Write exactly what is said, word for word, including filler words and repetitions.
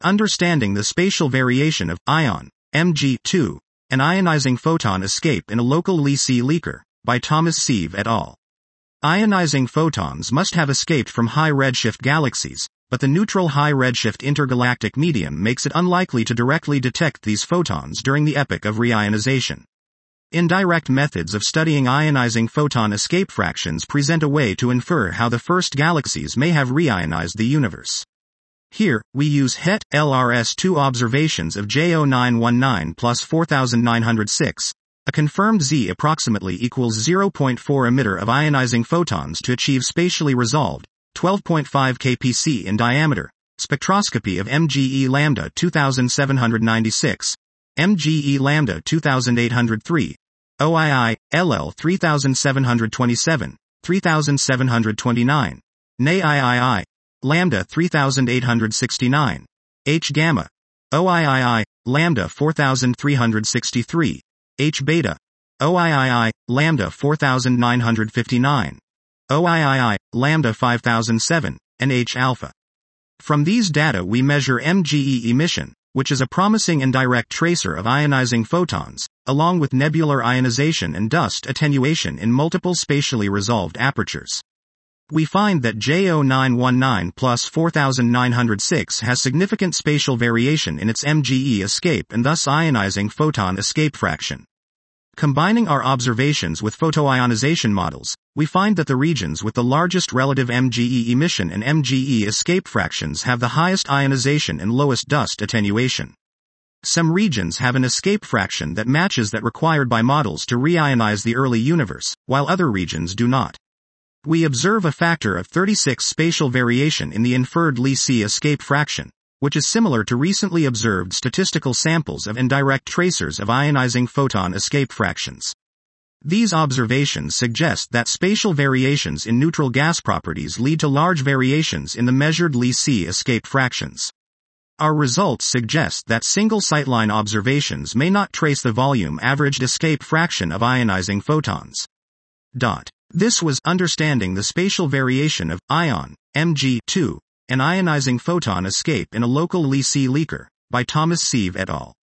Understanding the Spatial Variation of Ion, M G two, and Ionizing Photon Escape in a Local LISI Leaker, by Thomas Sieve et al. Ionizing photons must have escaped from high redshift galaxies, but the neutral high redshift intergalactic medium makes it unlikely to directly detect these photons during the epoch of reionization. Indirect methods of studying ionizing photon escape fractions present a way to infer how the first galaxies may have reionized the universe. Here, we use H E T L R S two observations of J zero nine one nine plus four thousand nine hundred six, a confirmed Z approximately equals zero point four emitter of ionizing photons to achieve spatially resolved, twelve point five K P C in diameter, spectroscopy of M G E lambda two thousand seven hundred ninety-six, M G E lambda two thousand eight hundred three, O I I, L L three thousand seven hundred twenty-seven, three thousand seven hundred twenty-nine, N A I I I, lambda three thousand eight hundred sixty-nine, H gamma, O I I I, lambda four thousand three hundred sixty-three, H beta, O I I I, lambda four thousand nine hundred fifty-nine, O I I I, lambda five thousand seven, and H alpha. From these data we measure M G E emission, which is a promising indirect tracer of ionizing photons, along with nebular ionization and dust attenuation in multiple spatially resolved apertures. We find that J zero nine one nine plus four thousand nine hundred six has significant spatial variation in its M G E escape and thus ionizing photon escape fraction. Combining our observations with photoionization models, we find that the regions with the largest relative M G E emission and M G E escape fractions have the highest ionization and lowest dust attenuation. Some regions have an escape fraction that matches that required by models to reionize the early universe, while other regions do not. We observe a factor of thirty-six spatial variation in the inferred LISI escape fraction, which is similar to recently observed statistical samples of indirect tracers of ionizing photon escape fractions. These observations suggest that spatial variations in neutral gas properties lead to large variations in the measured LISI escape fractions. Our results suggest that single sightline observations may not trace the volume averaged escape fraction of ionizing photons. Dot. This was Understanding the Spatial Variation of Ion, M G two, and Ionizing Photon Escape in a Local LISI Leaker, by Thomas Sieve et al.